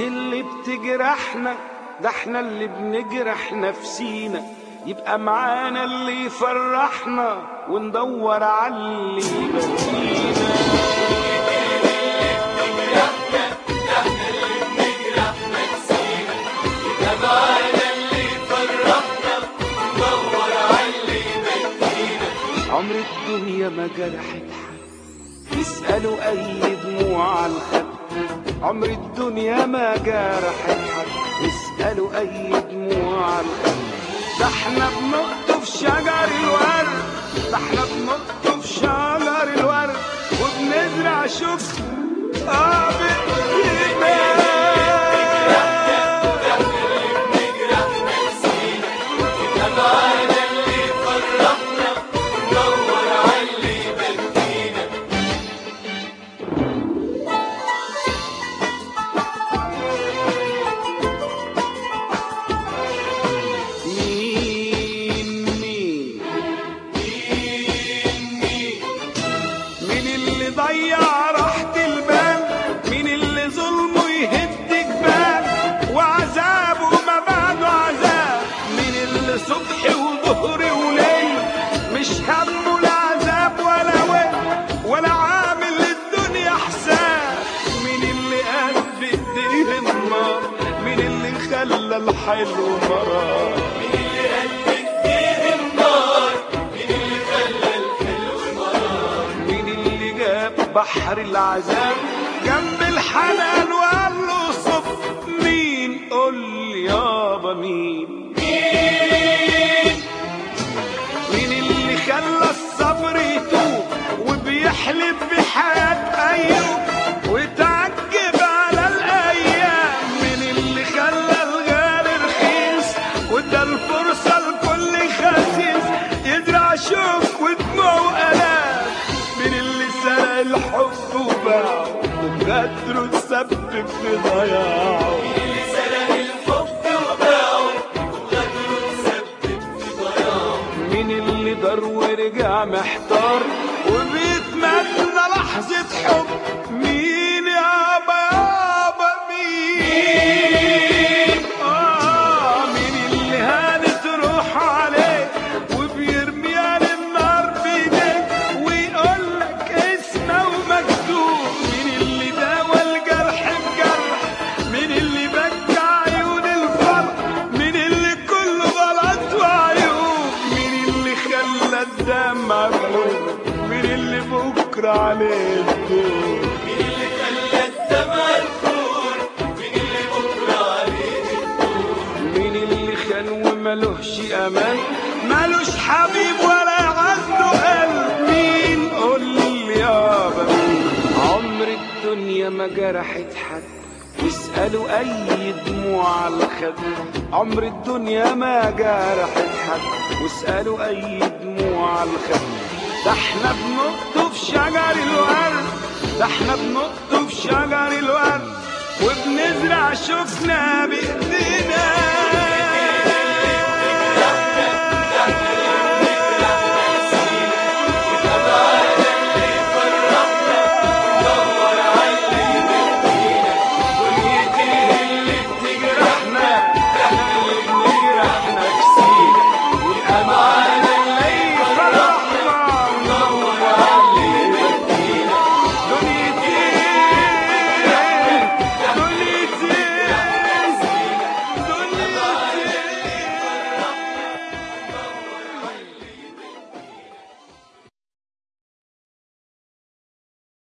اللي بتجرحنا، ده احنا اللي بنجرح نفسينا. يبقى معانا اللي يفرحنا وندور على اللي يبكينا. عمر الدنيا ما جرحت حد، اسألوا أي دموع على الخد. عمر الدنيا ما جرحت حد، اسألوا أي دموع على الخد. ده احنا بنقطف شجر الورد، ده احنا بنقطف شجر الورد وبنزرع شكر بإيدينا. ضيع راحة البال، مين اللي ظلمه يهد جبال وعذابه ما بعده عذاب، مين اللي صبح وظهر وليل مش همه لا عذاب ولا ويل ولا عامل للدنيا حساب، مين اللي قال بإيديه النار، مين اللي خلى الحلو مرار، مين اللي قال بإيديه النار، مين اللي خلى الحلو مرار، مين اللي جاب بحر العذاب جنب الحنان وقال له صب. مين قول لي يابا مين؟ مين اللي خلى الصبر يتوب وبيحلف بحياة أيوب وتعجب على الأيام، مين اللي خلى الغالي رخيص وادى الفرصة لكل خسيس يزرع شوك ودموع وآلام، مين اللي سرق الحب وباعه وغدره تسبب في ضياعه، مين اللي سرق الحب وباعه وغدره تسبب في ضياعه، مين اللي دار ورجع محتار وبيتمنى لحظة حب. مين يابا يابا مين؟ مين اللي هانت روح عليه وبيرميها للنار بيديه ويقول لك اسمه ومكتوب، مين اللي داوى الجرح بجرح، مين اللي بكى عيون الفرح، مين اللي كله غلط وعيوب، مين اللي خلى الدمع بلون، مين اللي بكره عليه الدور، مين اللي خلى الدمع الفور، مين اللي بكره عليه الدور، مين اللي خان ومالوش امان، مالوش حبيب ولا عنده قلب. مين قول لي يابا مين؟ عمر الدنيا ما جرحت حد، واسألوا أي دموع على الخد. عمر الدنيا ما جرحت حد، واسألوا أي دموع على الخد. ده احنا بنقطف شجر الورد، ده احنا بنقطف شجر الورد وبنزرع شوكنا بإيدينا.